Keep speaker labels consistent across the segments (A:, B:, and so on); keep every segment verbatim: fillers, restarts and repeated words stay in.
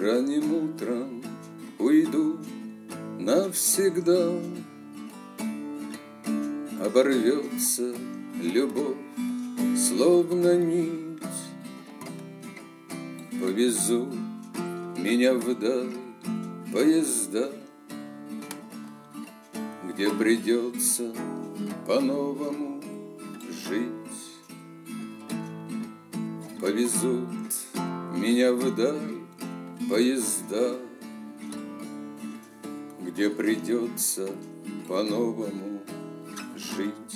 A: Ранним утром уйду навсегда. Оборвется любовь, словно нить. Повезут меня вдаль поезда, где придется по-новому жить. Повезут меня вдаль поезда, где придется по-новому жить.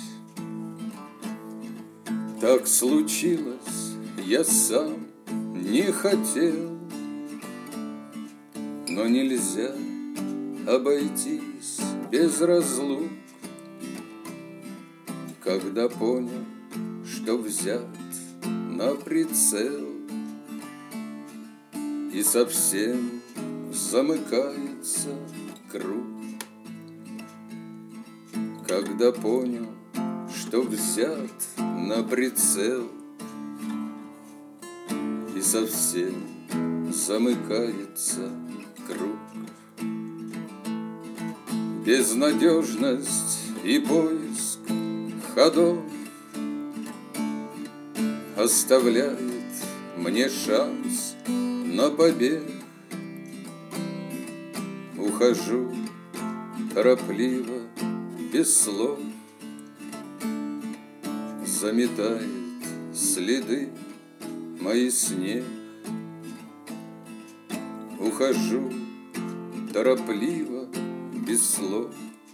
A: Так случилось, я сам не хотел, но нельзя обойтись без разлук. Когда понял, что взят на прицел, и совсем замыкается круг. Когда понял, что взят на прицел, и совсем замыкается круг. Безнадежность и поиск ходов оставляет мне шанс на побег. Ухожу торопливо, без слов, заметает следы мои снег. Ухожу торопливо, без слов,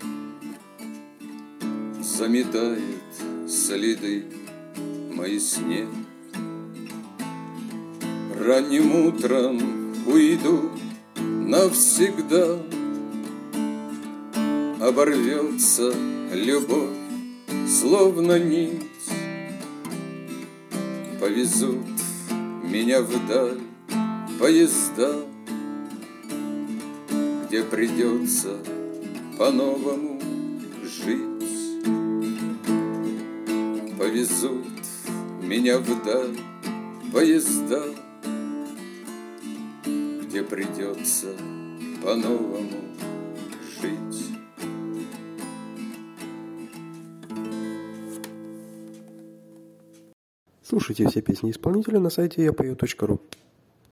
A: заметает следы мои снег. Ранним утром уйду навсегда. Оборвется любовь, словно нить. Повезут меня вдаль поезда, где придется по-новому жить. Повезут меня вдаль поезда, где придется по-новому жить.
B: Слушайте все песни исполнителя на сайте я пою точка ру.